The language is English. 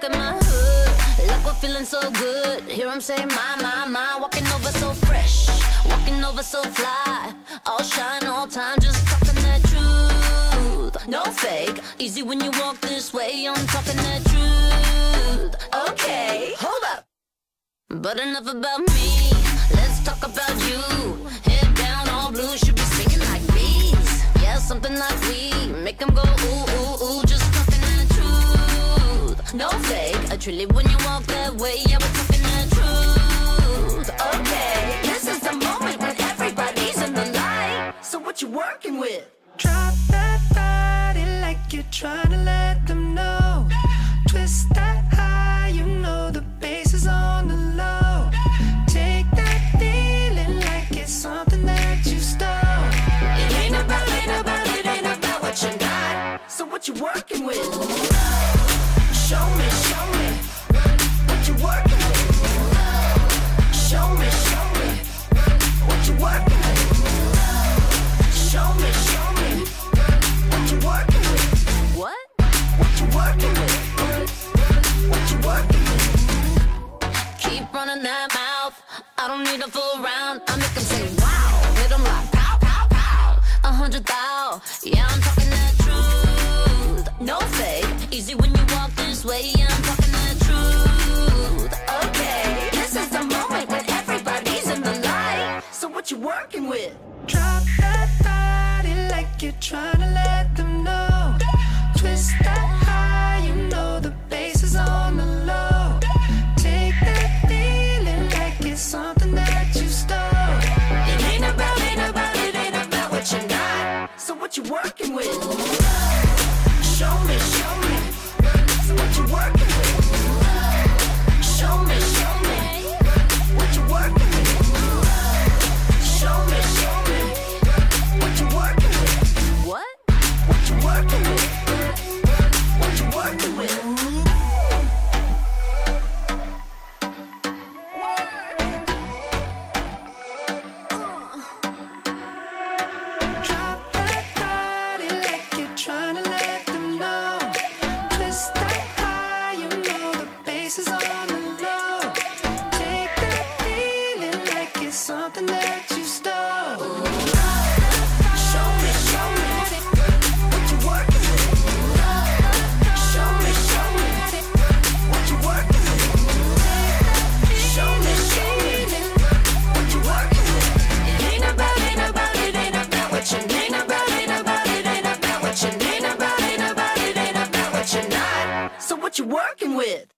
in my hood, like we're feeling so good. Hear him say, my, walking over so fresh, walking over so fly. All shine, all time, just talking that truth. No fake, easy when you walk this way. I'm talking that truth. Okay, hold up. But enough about me, let's talk about you. Head down, all blue, should be singing like bees. Yeah, something like we make them go ooh, ooh, ooh. Just talking that truth. No fake, truly when you walk that way. Yeah, we're talking that truth. Okay, this is the moment when everybody's in the light. So what you working with? Drop that body like you're trying to let them know. Twist that high, you know the bass is on the low. Take that feeling like it's something that you stole. It ain't about, it ain't about what you got. So what you working with? Show me what you working with. Show me what you working with. Show me what you working with. What? What you working with? What you working with? Keep running that mouth, I don't need a full round. I make them say wow, hit them like pow, pow, pow. 100 thou, yeah, I'm talking that truth. No fake, easy when you walk this way. Yeah, I'm talking that truth. Okay, this is the moment when everybody's in the light. So what you working with? Drop that body like you're trying to let them know. Twist that high, you know the bass is on the low. Take that feeling like it's something that you stole. It ain't about, it ain't about what you got. So what you working with? Show me so what you working with? Show me what you working with? Show me what you working with? What? What you working with? What you working with? Drop that body like you're trying to let them know. Twist that high, you know the bass is on the low. Take that feeling like it's something that you stole. Show me what you working with. Show me what you working with. Show me what you working with. It ain't about, it ain't about what you ain't about, it ain't about what you ain't about, it ain't about what you're not. So what you working with?